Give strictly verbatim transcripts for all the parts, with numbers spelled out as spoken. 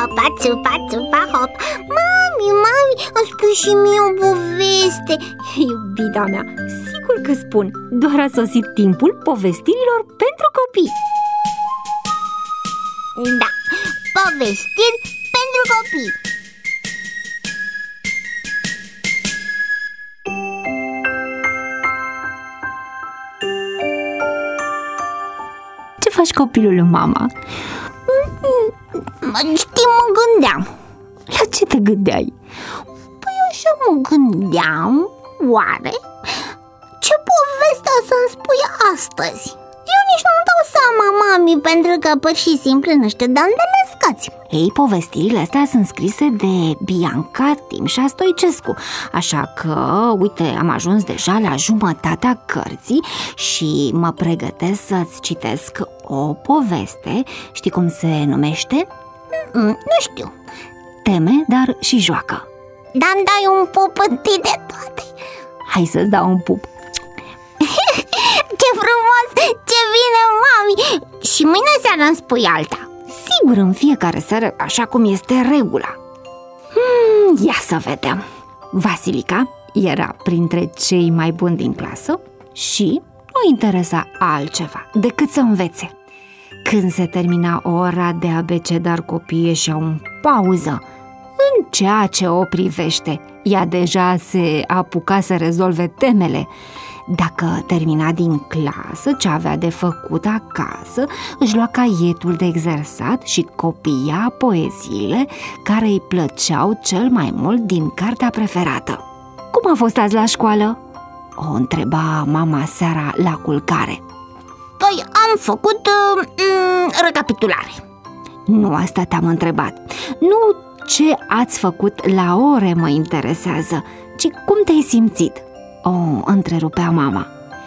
țupa, țupa, țupa, hop. Mami, mami, îmi spui și mie o poveste. Iubita mea, sigur că spun. Doar a sosit timpul povestirilor pentru copii. Da, povestiri pentru copii. Ce faci, copilul, mama? Știi, mă gândeam. La ce te gândeai? Păi așa mă gândeam, oare ce poveste o să-mi spui astăzi? Eu nici nu-mi dau seama, mami, pentru că pur și simplu nu știu de unde le scoți. Ei, povestirile astea sunt scrise de Bianca Timșa Stoicescu, așa că, uite, am ajuns deja la jumătatea cărții și mă pregătesc să-ți citesc o poveste. Știi cum se numește? Mm, nu știu. Teme, dar și joacă. Dar-mi dai un pup întâi de toate. Hai să-ți dau un pup. Ce frumos, ce bine, mami. Și mâine seara îmi spui alta. Sigur, în fiecare seară, așa cum este regula. hmm, Ia să vedem. Vasilica era printre cei mai buni din clasă și nu interesa altceva decât să învețe. Când se termina ora de abecedar, copiii ieșeau în pauză. În ceea ce o privește, ea deja se apuca să rezolve temele. Dacă termina din clasă ce avea de făcut acasă, își lua caietul de exersat și copia poeziile care îi plăceau cel mai mult din cartea preferată. Cum a fost azi la școală? O întreba mama seara la culcare. Păi am făcut uh, recapitulare. Nu asta te-am întrebat. Nu ce ați făcut la ore mă interesează, ci cum te-ai simțit. O, întrerupea mama.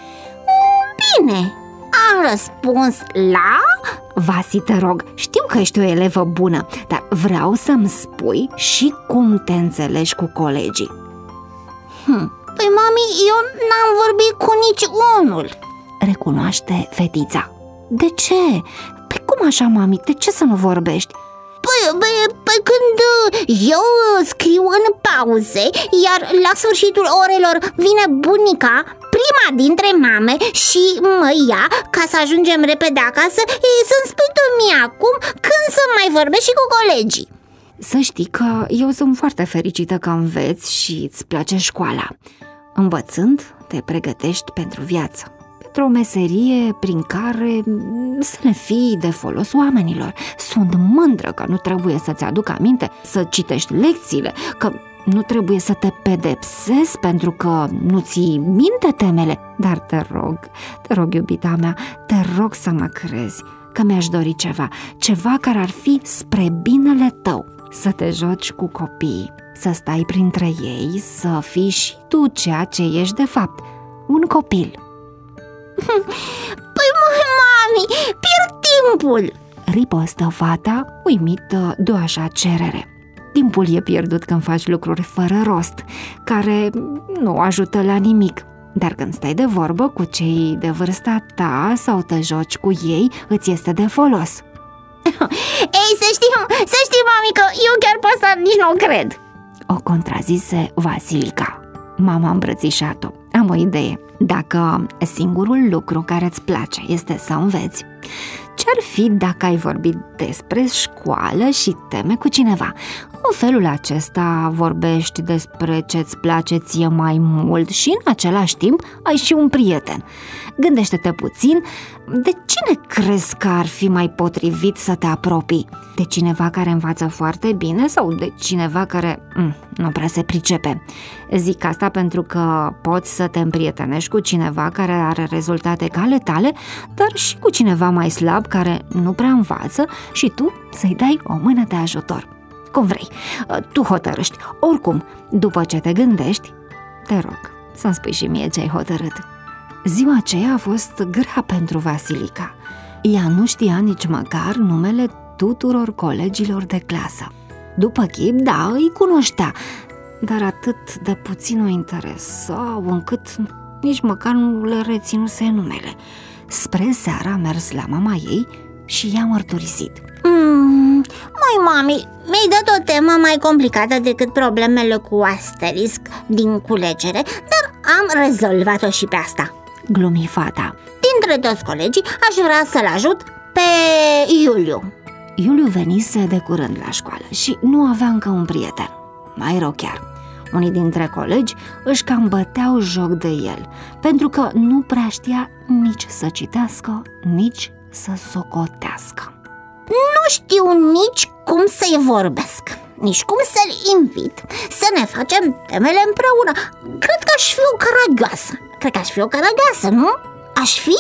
Bine, am răspuns la... Vasi, te rog, știu că ești o elevă bună, dar vreau să-mi spui și cum te înțelegi cu colegii. hm. Păi, mami, eu n-am vorbit cu nici unul. Recunoaște fetița. De ce? Păi cum așa, mami? De ce să nu vorbești? Păi, păi, păi când eu scriu în pauze, iar la sfârșitul orelor vine bunica, prima dintre mame, și mă ia ca să ajungem repede acasă, să-mi spui tu mie acum când să mai vorbești și cu colegii. Să știi că eu sunt foarte fericită că înveți și îți place școala. Învățând, te pregătești pentru viață, pentru o meserie prin care să le fii de folos oamenilor. Sunt mândră că nu trebuie să-ți aduc aminte să citești lecțiile, că nu trebuie să te pedepsesc pentru că nu ții minte temele. Dar te rog, te rog, iubita mea, te rog să mă crezi că mi-aș dori ceva, ceva care ar fi spre binele tău. Să te joci cu copiii, să stai printre ei, să fii și tu ceea ce ești de fapt, un copil. Păi, mami, pierd timpul! Ripostă fata, uimită de o așa cerere. Timpul e pierdut când faci lucruri fără rost, care nu ajută la nimic. Dar când stai de vorbă cu cei de vârsta ta sau te joci cu ei, îți este de folos. Ei, să știi, să știi, mami, că eu chiar pe asta nici nu o cred. O contrazise Vasilica. Mama îmbrățișat-o. Am o idee. Dacă singurul lucru care îți place este să înveți, ce-ar fi dacă ai vorbit despre școală și teme cu cineva? În felul acesta vorbești despre ce-ți place ție mai mult și în același timp ai și un prieten. Gândește-te puțin, de cine crezi că ar fi mai potrivit să te apropii? De cineva care învață foarte bine sau de cineva care mm, nu prea se pricepe? Zic asta pentru că poți să te împrietenești cu cineva care are rezultate ca ale tale, dar și cu cineva mai slab care nu prea învață și tu să-i dai o mână de ajutor. Cum vrei, tu hotărăști. Oricum, după ce te gândești, te rog să-mi spui și mie ce ai hotărât. Ziua aceea a fost grea pentru Vasilica. Ea nu știa nici măcar numele tuturor colegilor de clasă. După chip, da, îi cunoștea, dar atât de puțin o interesau încât nici măcar nu le reținuse numele. Spre seara a mers la mama ei și i-a mărturisit. mm, Măi, mami, mi-ai dat o temă mai complicată decât problemele cu asterisc din culegere, dar am rezolvat-o și pe asta. Glumi fata. Dintre toți colegii aș vrea să-l ajut pe Iuliu. Iuliu venise de curând la școală și nu avea încă un prieten. Mai rău chiar, unii dintre colegi își cam băteau joc de el, pentru că nu prea știa nici să citească, nici să socotească. Nu știu nici cum să-i vorbesc, nici cum să-l invit să ne facem temele împreună. Cred că aș fi o caragioasă. Cred că aș fi o caragioasă, nu? Aș fi?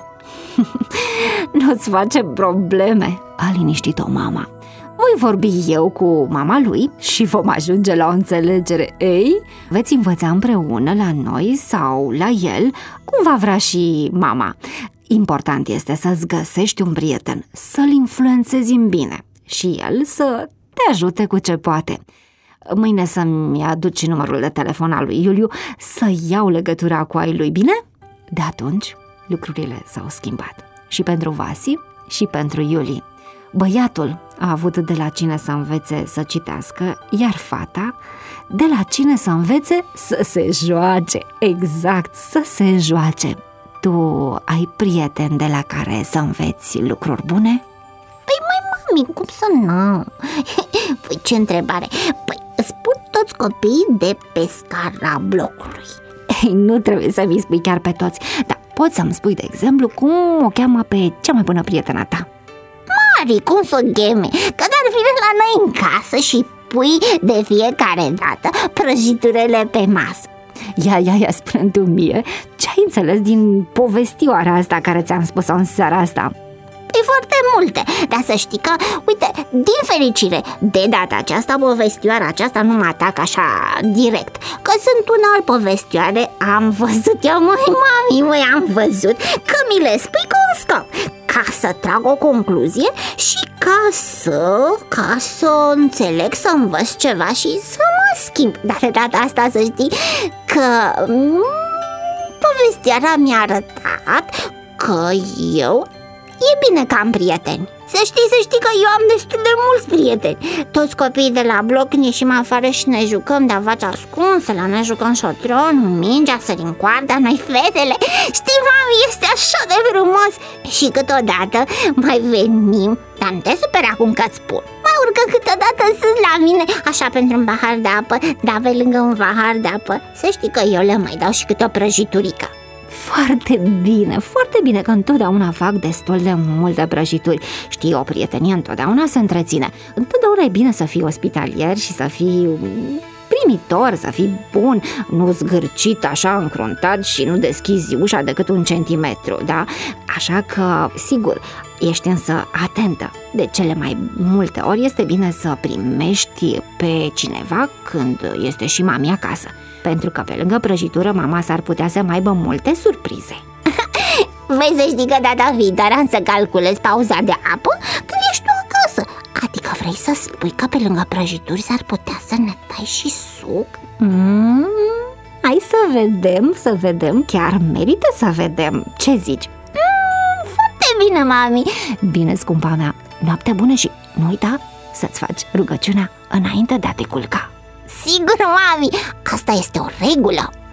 Nu-ți face probleme, a liniștit-o mama. Voi vorbi eu cu mama lui și vom ajunge la o înțelegere. Ei, veți învăța împreună la noi sau la el, cum va vrea și mama. Important este să-ți găsești un prieten, să-l influențezi în bine și el să te ajute cu ce poate. Mâine să-mi aduci numărul de telefon al lui Iuliu, să iau legătura cu ai lui, bine? De atunci, lucrurile s-au schimbat și pentru Vasi și pentru Iuli. Băiatul a avut de la cine să învețe să citească, iar fata de la cine să învețe să se joace. Exact, să se joace. Tu ai prieteni de la care să înveți lucruri bune? Păi mai mami, cum să nu? Păi ce întrebare? Păi spun toți copiii de pe scara blocului. Ei, nu trebuie să mi spui chiar pe toți, dar poți să-mi spui, de exemplu, cum o cheamă pe cea mai bună prietena ta? Mari, cum să o cheme? Că dar vine la noi în casă și pui de fiecare dată prăjiturile pe masă. Ia, ia, ia, spune-mi tu mie, ce ai înțeles din povestioara asta care ți-am spus-o în seara asta? E foarte multe, dar să știi că, uite, din fericire, de data aceasta, povestioara aceasta nu mă atacă așa direct, că sunt unele povestioare, am văzut eu, măi, mami, măi, am văzut că mi le spui cu un scop, ca să trag o concluzie și ca să, ca să înțeleg, să învăț ceva și să mă schimb. Dar de data asta să știi că m- povestioara mi-a arătat că eu e bine că am prieteni. Să știi, să știi că eu am destul de mulți prieteni. Toți copiii de la bloc ne ieșim afară și ne jucăm de avați ascunsă, la ne jucăm șotron, mingea, sărim coarda, noi fetele. Știi, mami, este așa de frumos. Și câteodată mai venim, dar nu te superi acum că-ți spun, mai urcă câteodată sus la mine, așa pentru un pahar de apă, dar pe lângă un pahar de apă, să știi că eu le mai dau și câte o prăjiturică. Foarte bine, foarte bine, că întotdeauna fac destul de multe prăjituri. Știi, o prietenie întotdeauna se întreține. Întotdeauna e bine să fii ospitalier și să fii primitor, să fii bun, nu zgârcit așa încruntat și nu deschizi ușa decât un centimetru, da? Așa că, sigur, ești însă atentă. De cele mai multe ori este bine să primești pe cineva când este și mami acasă, pentru că pe lângă prăjitură mama s-ar putea să mai aibă multe surprize. Vrei să știi că data viitoare am să calculez pauza de apă când ești tu acasă. Adică vrei să spui că pe lângă prăjituri s-ar putea să ne dai și suc? Mm, hai să vedem, să vedem, chiar merită să vedem. Ce zici? Mm, foarte bine, mami. Bine, scumpa mea, noapte bună și nu uita să-ți faci rugăciunea înainte de a te culca. Sigur, mami, asta este o regulă.